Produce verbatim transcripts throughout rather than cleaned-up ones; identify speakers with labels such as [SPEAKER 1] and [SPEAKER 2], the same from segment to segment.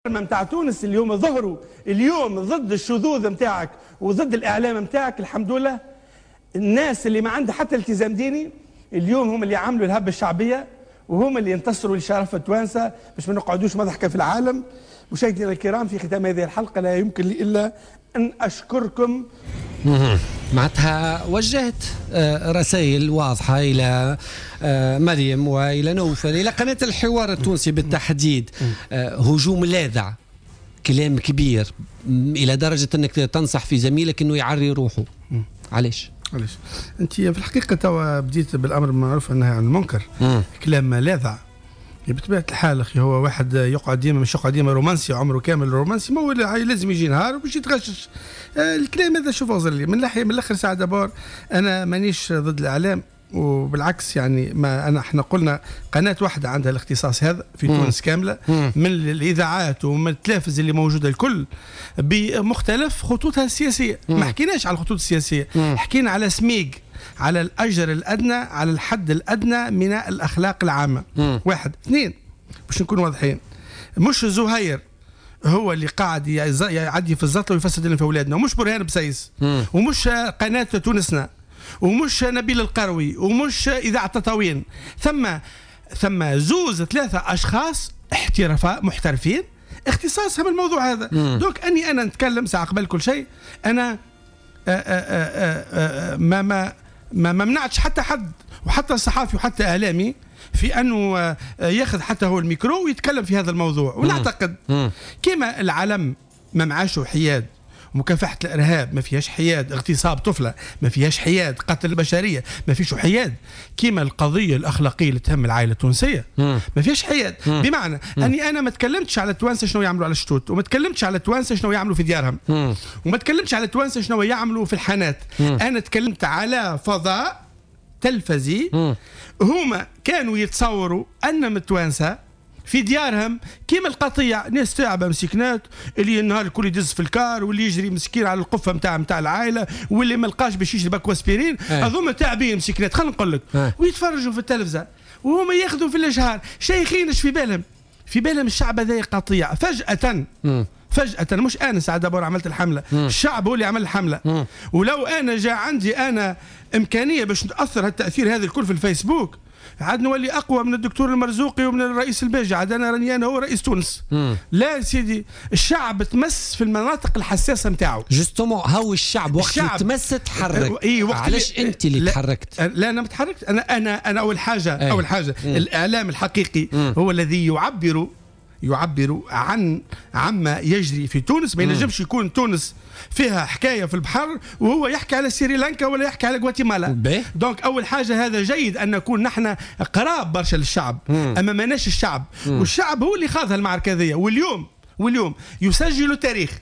[SPEAKER 1] متاع تونس اليوم ظهروا اليوم ضد الشذوذ متاعك وضد الاعلام متاعك. الحمد لله الناس اللي ما عندها حتى التزام ديني اليوم هم اللي عملوا الهبه الشعبيه وهم اللي ينتصروا لشرف التوانسه باش ما نقعدوش مضحكه في العالم. مشاهدينا الكرام، في ختام هذه الحلقه لا يمكن لي الا ان اشكركم.
[SPEAKER 2] معناتها وجهت رسائل واضحة إلى مريم وإلى نوفل إلى قناة الحوار التونسي بالتحديد. هجوم لاذع، كلام كبير إلى درجة أنك تنصح في زميلك أنه يعري روحه. علاش؟
[SPEAKER 3] علاش؟ أنت في الحقيقة توا بديت بالأمر المعروف أنها عن المنكر. مم. كلام لاذع بطبيعة الحال أخي، هو واحد يقعد ديما مش يقعد ديما رومانسي عمره كامل رومانسي، ما هو لازم يجي نهار باش يتغشش. آه الكلام هذا شوف أوزر لي من ناحية من الآخر ساعة دابور أنا مانيش ضد الإعلام، وبالعكس يعني ما أنا احنا قلنا قناة واحدة عندها الاختصاص هذا في مم. تونس كاملة مم. من الإذاعات ومن التلافز اللي موجودة الكل بمختلف خطوطها السياسية. مم. ما حكيناش على الخطوط السياسية، مم. حكينا على سميق، على الأجر الأدنى، على الحد الأدنى من الأخلاق العامة. مم. واحد اثنين باش نكون واضحين، مش زهير هو اللي قاعد يعدي في الزطل ويفسد لنا في أولادنا، ومش برهان بسيس، مم. ومش قناة تونسنا، ومش نبيل القروي، ومش إذاعة تطاوين. ثم ثم زوز ثلاثة أشخاص احترافا محترفين اختصاصهم الموضوع هذا. مم. دوك أني أنا نتكلم ساعة قبل كل شيء أنا آآ آآ آآ ما ما ما منعتش حتى حد وحتى الصحافي وحتى اعلامي في انه ياخذ حتى هو الميكرو ويتكلم في هذا الموضوع. ونعتقد كما العالم ما معاش حياد، مكافحة الإرهاب ما فيهاش حياد، اغتصاب طفلة ما فيهاش حياد، قتل البشرية ما فيش حياد، كما القضية الأخلاقية اللي تهم العائلة التونسية ما فيهاش حياد. بمعنى أني أنا ما تكلمتش على التوانسة شنو يعملوا على الشتوت، وما تكلمتش على التوانسة شنو يعملوا في ديارهم، وما تكلمتش على التوانسة شنو يعملوا في الحانات. أنا تكلمت على فضاء تلفزي هما كانوا يتصوروا أن التوانسة في ديارهم كيما القطيع، ناس تعبه مسكنات اللي النهار الكل يدز في الكار، واللي يجري مسكين على القفه نتاع نتاع العائله، واللي ما لقاش باش يشرب اكواسبيرين. هذوما تعبين مسكنات خلينا نقول لك، ويتفرجوا في التلفزه وهما ياخذوا في الاشهار شيخينش في بالهم في بالهم الشعب هذا قطيع. فجاه فجأة مش أنا سعد دابور عملت الحملة، مم. الشعب هو اللي عمل الحملة. مم. ولو أنا جاء عندي أنا إمكانية باش نتأثر هالتأثير هذا الكل في الفيسبوك، عاد نولي أقوى من الدكتور المرزوقي ومن الرئيس الباجي، عاد أنا راني أنا هو رئيس تونس. مم. لا سيدي، الشعب تمس في المناطق الحساسة نتاعو.
[SPEAKER 2] جوستومون هو الشعب وقت اللي تمس تحرك. إيه وقت علاش أنت اللي لا تحركت؟
[SPEAKER 3] لا أنا ما تحركت، أنا أنا أنا أول حاجة أي. أول حاجة مم. الإعلام الحقيقي مم. هو الذي يعبر يعبر عن عما يجري في تونس. ما ينجمش يكون تونس فيها حكايه في البحر وهو يحكي على سريلانكا ولا يحكي على غواتيمالا. دونك اول حاجه هذا جيد ان نكون نحن قراب برشا للشعب، مم. اما ماناش الشعب، مم. والشعب هو اللي خاض المعركه هذيا. واليوم واليوم يسجل تاريخ.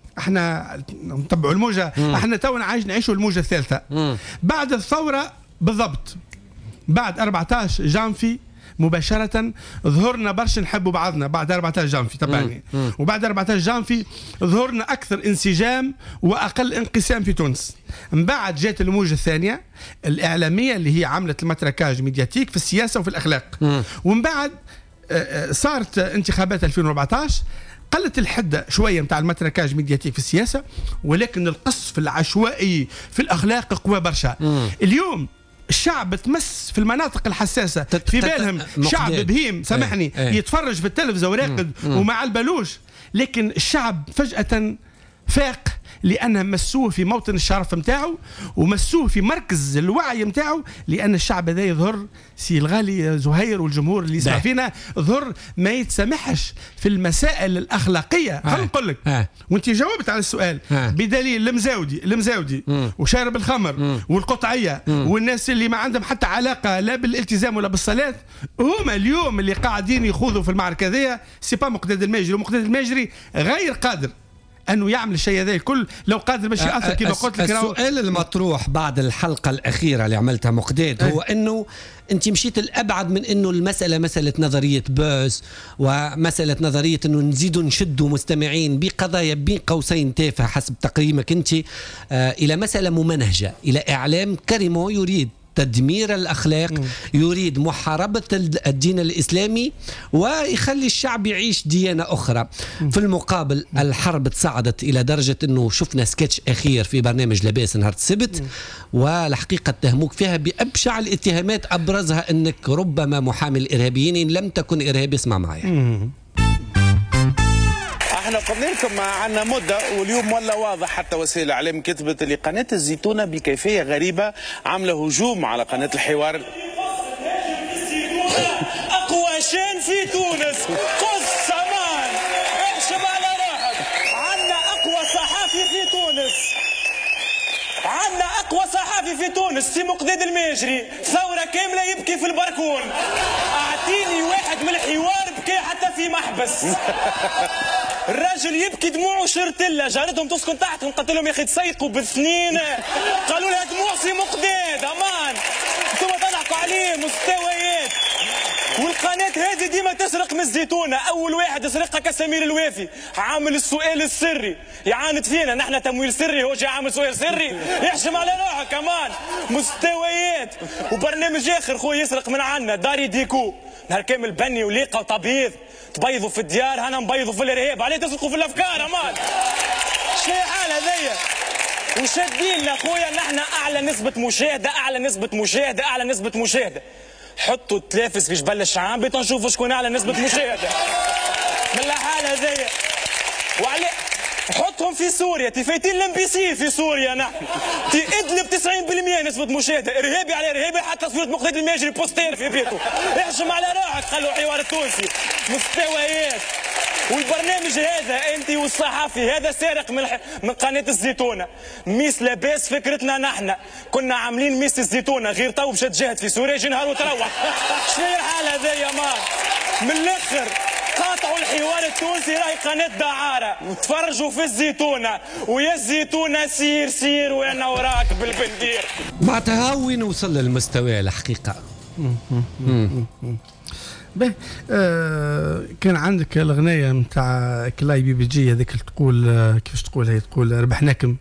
[SPEAKER 3] احنا نتبعوا الموجه، مم. احنا تو عايش نعيشوا الموجه الثالثه. مم. بعد الثوره بالضبط، بعد أربعة عشر جانفي مباشرة ظهرنا برشا نحبوا بعضنا. بعد أربعة عشر جانفي تبعني، وبعد أربعة عشر جانفي ظهرنا أكثر انسجام وأقل انقسام في تونس. من بعد جات الموجة الثانية الإعلامية اللي هي عملت المتركاج ميدياتيك في السياسة وفي الأخلاق. ومن بعد صارت انتخابات ألفين وأربعة عشر، قلت الحدة شوية متاع المتركاج ميدياتيك في السياسة، ولكن القصف العشوائي في الأخلاق قوى برشا. اليوم الشعب تمس في المناطق الحساسة في بالهم، شعب بهيم سامحني ايه ايه يتفرج في التلفزة وراقد ومع البلوش، لكن الشعب فجأة فاق لأنهم مسوه في موطن الشرف متاعه ومسوه في مركز الوعي متاعه. لأن الشعب هذا يظهر سي الغالي زهير والجمهور اللي يسمع فينا ظهر ما يتسامحش في المسائل الأخلاقية. خلينا نقول لك وانت جاوبت على السؤال ها. بدليل المزاودي المزاودي مم. وشارب الخمر مم. والقطعية مم. والناس اللي ما عندهم حتى علاقة لا بالالتزام ولا بالصلاة، هما اليوم اللي قاعدين يخوضوا في المعركة ذي. سي با مقداد الماجري، ومقداد الماجري غير قادر أنه يعمل الشيء هذا الكل. لو قادر باش يأثر كما قلت لك.
[SPEAKER 2] السؤال المطروح بعد الحلقة الأخيرة اللي عملتها مقداد هو أنه أنت مشيت الأبعد من أنه المسألة مسألة نظرية بوز ومسألة نظرية أنه نزيدوا نشدوا مستمعين بقضايا بين قوسين تافهة حسب تقييمك أنت، آه إلى مسألة ممنهجة، إلى إعلام كريمو يريد تدمير الأخلاق، يريد محاربة الدين الإسلامي ويخلي الشعب يعيش ديانة أخرى. في المقابل الحرب تصاعدت إلى درجة أنه شفنا سكتش أخير في برنامج لباس نهار السبت، والحقيقة اتهموك فيها بأبشع الاتهامات، أبرزها أنك ربما محامي الإرهابيين إن لم تكن إرهابي. اسمع معي.
[SPEAKER 4] احنا قلنا لكم عندنا مده واليوم ولا واضح، حتى وسائل الاعلام كتبت اللي قناه الزيتونه بكيفيه غريبه عامله هجوم على قناه الحوار. اقوى شان في تونس، قص امان احشم على روحك. عندنا اقوى صحافي في تونس، عندنا اقوى صحافي في تونس سي مقداد الماجري، ثوره كامله يبكي في البركون. اعطيني واحد من الحوار بكى حتى في محبس. الراجل يبكي دموعه شرتله، جارتهم تسكن تحت ونقتلهم يا اخي تسيقوا بالسنين، قالوا لها دموع سي مقداد امان، انتم تضحكوا عليه مستويات. والقناه هذه ديما تسرق من الزيتونه، اول واحد يسرقها كسمير الوافي، عامل السؤال السري يعاند فينا نحن تمويل سري، هو جاي عامل سؤال سري يحشم على روحه كمان مستويات. وبرنامج اخر خويا يسرق من عنا داري ديكو، نهار كامل بني وليقه وتبييض، تبيضوا في الديار هنا نبيضوا في الارهاب، عليه تسرقوا في الافكار امان. شنو الحال هذيا؟ وشادين خويا نحن اعلى نسبه مشاهده، اعلى نسبه مشاهده، اعلى نسبه مشاهده. حطوا التلافز في جبل الشعام تنشوفوا شكون اعلى نسبه مشاهده من الحال هذيا. وعلي حطهم في سوريا، تفايتين الام بي سي في سوريا نحن، تي ادلب تسعين بالمئة نسبه مشاهده، ارهابي على ارهابي، حتى تصوير مقتدى الماجري بوستير في بيته. احشم على روحك، خلوا الحوار التونسي مستويات. والبرنامج هذا انت والصحفي هذا سارق من الح... من قناه الزيتونه. ميس لاباس فكرتنا نحن، كنا عاملين ميس الزيتونه غير تو مشات جهد في سوريا يجي نهار وتروح. شنو الحال هذا يا مان؟ من الاخر قاطعوا الحوار التونسي، راهي قناه دعاره، تفرجوا في الزيتونه، ويا الزيتونه سير سير وانا وراك بالبندير.
[SPEAKER 2] معناتها وين وصل للمستوى الحقيقه؟
[SPEAKER 3] به آه كان عندك الغنية نتاع كلاي بي بي جي هذيك تقول آه كيفاش تقول هي تقول ربحناكم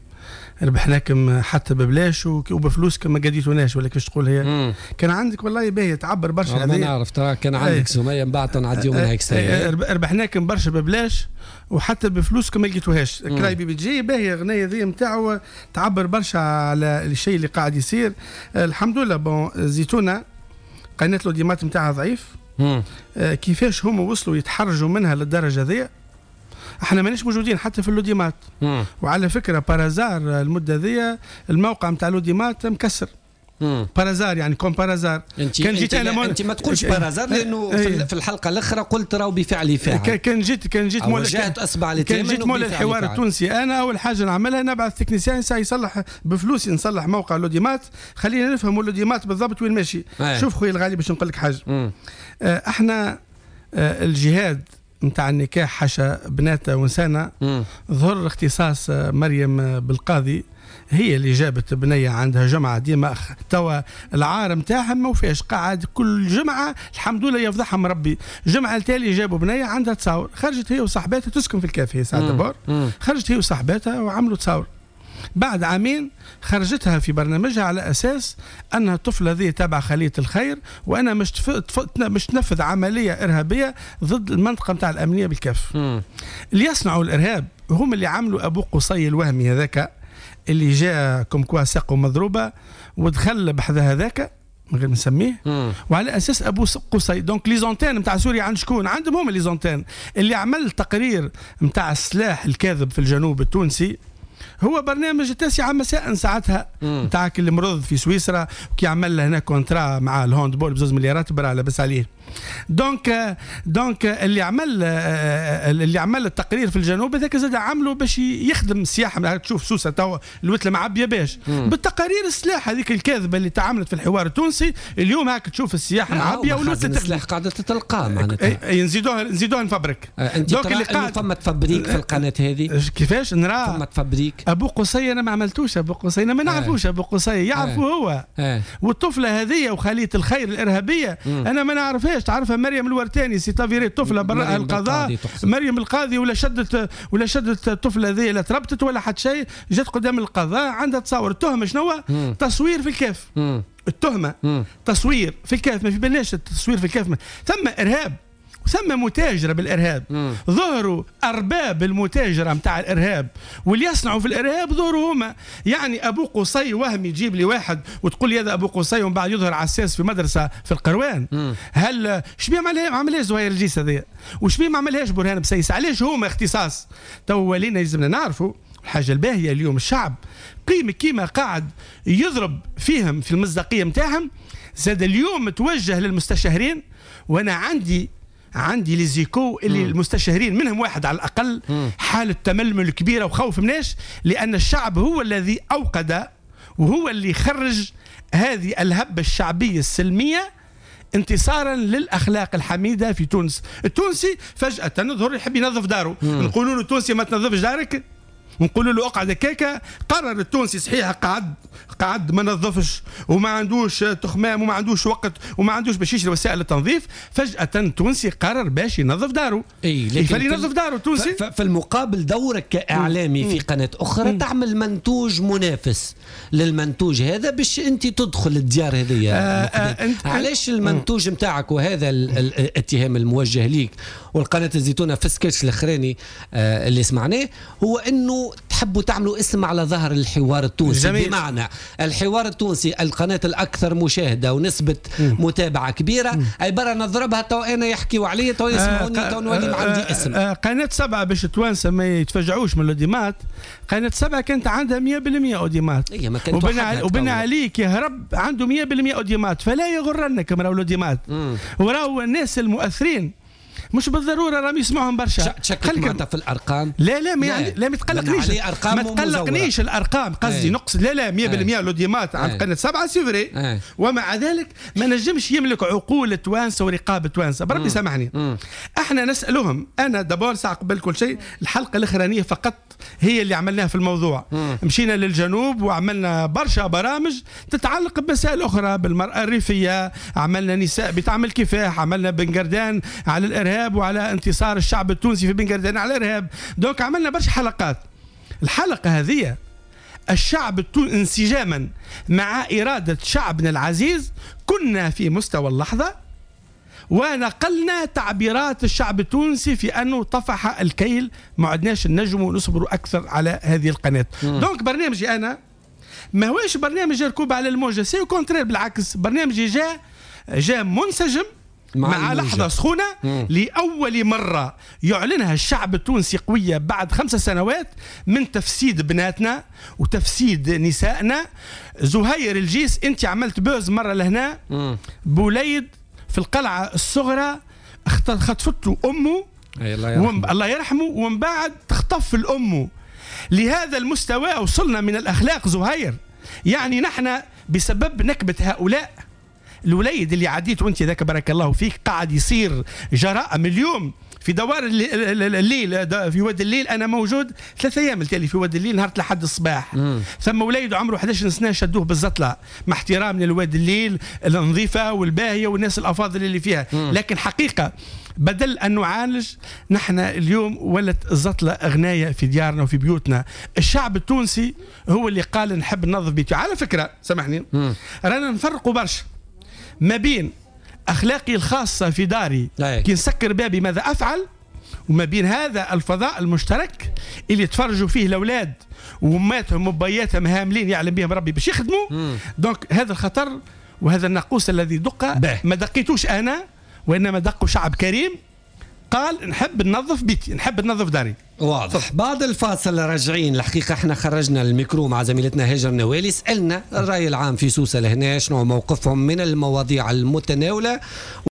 [SPEAKER 3] ربحناكم حتى ببلاش وبفلوسكم ما قديتوناش، ولا كيفاش تقول هي. مم. كان عندك والله باهي تعبر برشا.
[SPEAKER 2] انا نعرف ترى كان عندك سميه من بعد نعديو منها هيك ساعه.
[SPEAKER 3] ربحناكم برشا ببلاش وحتى بفلوسكم ما لقيتوهاش. كلاي بي بي جي باهي الغنية ذي نتاعو تعبر برشا على الشيء اللي قاعد يصير. آه الحمد لله. بون زيتونه قناه الاوديمات نتاعها ضعيف. آه كيفاش هم وصلوا يتحرجوا منها للدرجه ذي؟ احنا مانيش موجودين حتى في اللوديمات. مم. وعلى فكره بارازار المده ذي الموقع نتاع اللوديمات مكسر. بارازار يعني كون بارازار.
[SPEAKER 2] كان جيت انا مول... انت ما تقولش بارازار لانه في الحلقه الاخرى قلت راهو بفعل فاعل.
[SPEAKER 3] كان جيت كان جيت
[SPEAKER 2] مول وجهت اصبع
[SPEAKER 3] كان جيت مول الحوار التونسي. انا اول حاجه نعملها نبعث تكنيسيان يصلح بفلوسي نصلح موقع اللوديمات، خلينا نفهموا اللوديمات بالضبط وين ماشي. آه. شوف خويا الغالي باش نقول لك حاجه. آه احنا آه الجهاد نتاع النكاح حاشا بناتها ونسانا ظهر اختصاص مريم بالقاضي، هي اللي جابت بنيه عندها جمعه ديما توا العار نتاعها ما وفاش، قاعد كل جمعه الحمد لله يفضحها مربي. الجمعه التالي جابوا بنيه عندها تصاور، خرجت هي وصاحباتها تسكن في الكافيه ساعه دبور، خرجت هي وصاحباتها وعملوا تصاور. بعد عامين خرجتها في برنامجها على اساس انها الطفله ذي تابعه خليه الخير، وانا مش تف... تف... مش تنفذ عمليه ارهابيه ضد المنطقه نتاع الامنيه بالكاف. اللي يصنعوا الارهاب هم اللي عملوا ابو قصي الوهمي هذاك اللي جاء كم كوا ساقه مضروبه ودخل بحذا هذاك من غير نسميه، وعلى اساس ابو قصي. دونك لي زونتين نتاع سوريا عند شكون؟ عندهم هم لي زونتين. اللي عمل التقرير نتاع السلاح الكاذب في الجنوب التونسي هو برنامج التاسعة مساء ساعتها نتاع اللي مرض في سويسرا وكي عمل له هنا كونترا مع الهوند بول بزوز مليارات برا لاباس عليه. دونك دونك اللي عمل اللي عمل التقرير في الجنوب هذاك زاد عمله باش يخدم السياحه. تشوف سوسه توا الوتله معبيه باش بالتقارير السلاح هذيك الكاذبه اللي تعاملت في الحوار التونسي. اليوم هاك تشوف السياحه معبيه والوتله
[SPEAKER 2] السلاح قاعده تتلقى معناتها.
[SPEAKER 3] نزيدوها نزيدوها نفبرك.
[SPEAKER 2] دونك اللي قاعد فما تفبريك في القناه هذه
[SPEAKER 3] كيفاش نرى
[SPEAKER 2] فما تفبريك.
[SPEAKER 3] ابو قصي انا ما عملتوش، ابو قصي انا ما نعرفوش. ابو قصي يعرفه هو. والطفله هذه وخليه الخير الارهابيه انا ما نعرفهاش. تعرفها مريم الورتاني سي تافيري الطفله برا القضاء. مريم القاضي ولا شدت ولا شدت الطفله ذي لا تربطت ولا حتى شيء، جات قدام القضاء عندها تصور التهمه شنو؟ تصوير في الكاف.
[SPEAKER 1] التهمه
[SPEAKER 2] مم.
[SPEAKER 1] تصوير في الكاف، ما في بالناش التصوير في الكاف، ثم ارهاب وثم متاجره بالارهاب.
[SPEAKER 2] مم.
[SPEAKER 1] ظهروا ارباب المتاجره نتاع الارهاب واللي يصنعوا في الارهاب ظهروا هما. يعني ابو قصي وهم يجيب لي واحد وتقول لي هذا ابو قصي ومن بعد يظهر عساس في مدرسه في القروان.
[SPEAKER 2] مم.
[SPEAKER 1] هل شبيه ما عملهاش زهير الجيس هذايا؟ وشبيه ما عملهاش برهان بسيس؟ علاش هما اختصاص؟ تو ولينا يلزمنا نعرفوا الحاجه الباهيه اليوم الشعب قيمه كيما قاعد يضرب فيهم في المصداقيه نتاعهم، زاد اليوم متوجه للمستشارين. وانا عندي عندي ليزيكو اللي مم. المستشارين منهم واحد على الاقل مم. حاله تململ كبيره وخوف مناش، لان الشعب هو الذي اوقد وهو اللي خرج هذه الهبه الشعبيه السلميه انتصارا للاخلاق الحميده في تونس. التونسي فجاه نظهر يحب ينظف داره، نقولوا له التونسي ما تنظفش دارك، ونقولوا له اقعد هكاكا. قرر التونسي صحيح قعد قعد ما نظفش وما عندوش تخمام وما عندوش وقت وما عندوش باش يشري وسائل التنظيف. فجأة التونسي قرر باش ينظف داره.
[SPEAKER 2] اي لكن
[SPEAKER 1] ينظف داره التونسي.
[SPEAKER 2] في المقابل دورك كاعلامي في قناه اخرى مم. تعمل منتوج منافس للمنتوج هذا باش انت تدخل الديار هذه. آه آه علاش المنتوج نتاعك وهذا الاتهام الموجه ليك والقناه الزيتونه في السكتش الاخراني آه اللي سمعناه هو انه تحبوا تعملوا اسم على ظهر الحوار التونسي. جميل. بمعنى الحوار التونسي القناة الأكثر مشاهدة ونسبة مم. متابعة كبيرة مم. عبارة نضربها تو أنا يحكيوا علي تو يسمعوني آه تو نولي آه عندي اسم.
[SPEAKER 1] آه قناة سبعة باش التوانسة ما يتفجعوش من الأوديمات. قناة سبعة كانت عندها مية بالمية أوديمات.
[SPEAKER 2] إيه ما كانت
[SPEAKER 1] وبنى عليك يهرب عنده مية بالمية أوديمات، فلا يغرنك راهو الأوديمات وراهو الناس المؤثرين مش بالضروره راهم يسمعهم برشا.
[SPEAKER 2] شكلك معناتها في الارقام؟
[SPEAKER 1] لا لا ما يعني لا ما تقلقنيش ما تقلقنيش الارقام قصدي نقصد لا لا مية بالمية الاوديمات عن قناه سبعه سيفري. ومع ذلك ما نجمش يملك عقول التوانسه ورقاب التوانسه. بربي سامحني مم. احنا نسالهم. انا دابور ساعه قبل كل شيء الحلقه الاخرانيه فقط هي اللي عملناها في الموضوع. مم. مشينا للجنوب وعملنا برشا برامج تتعلق بمسائل اخرى بالمراه الريفيه، عملنا نساء بتعمل كفاح، عملنا بنقردان على الارهاب وعلى انتصار الشعب التونسي في بنقردان على الارهاب. دونك عملنا برشا حلقات. الحلقه هذه الشعب التونسي انسجاما مع اراده شعبنا العزيز كنا في مستوى اللحظه ونقلنا تعبيرات الشعب التونسي في انه طفح الكيل، ما عدناش النجم ونصبروا اكثر على هذه القناه. دونك برنامجي انا ما هوش برنامج ركوب على الموجه، سي كونترير بالعكس. برنامجي جاء جاء منسجم مع, مع لحظة سخونة مم. لأول مرة يعلنها الشعب التونسي قوية بعد خمس سنوات من تفسيد بناتنا وتفسيد نسائنا. زهير الجيس انت عملت بوز مرة لهنا مم. بوليد في القلعة الصغرى خطفته أمه الله يرحمه. الله يرحمه ومن بعد تخطف الأم. لهذا المستوى وصلنا من الأخلاق زهير. يعني نحن بسبب نكبة هؤلاء الوليد اللي عديت وانت ذاك بارك الله فيك قاعد يصير جرائم اليوم في دوار الليل في واد الليل. انا موجود ثلاثة ايام التالي في واد الليل نهار لحد الصباح. مم. ثم وليد عمره احد عشر سنه شدوه بالزطله مع احترامنا لواد الليل النظيفه والباهيه والناس الافاضل اللي فيها. مم. لكن حقيقه بدل ان نعالج نحن اليوم ولت الزطله اغنايه في ديارنا وفي بيوتنا. الشعب التونسي هو اللي قال نحب ننظف بيتي. على فكره سامحني رانا نفرقوا برشا ما بين أخلاقي الخاصة في داري كي نسكر بابي ماذا أفعل، وما بين هذا الفضاء المشترك اللي يتفرجوا فيه الأولاد وأماتهم وبياتهم هاملين يعلم بهم ربي باش يخدموا. دونك هذا الخطر وهذا الناقوس الذي دق ما دقيتوش أنا وإنما دقوا شعب كريم قال نحب ننظف بيتي نحب ننظف داري.
[SPEAKER 2] واضح. بعد الفاصل راجعين. الحقيقة احنا خرجنا الميكرو مع زميلتنا هاجر نوالي، سألنا الرأي العام في سوسة لهنا شنو موقفهم من المواضيع المتناولة.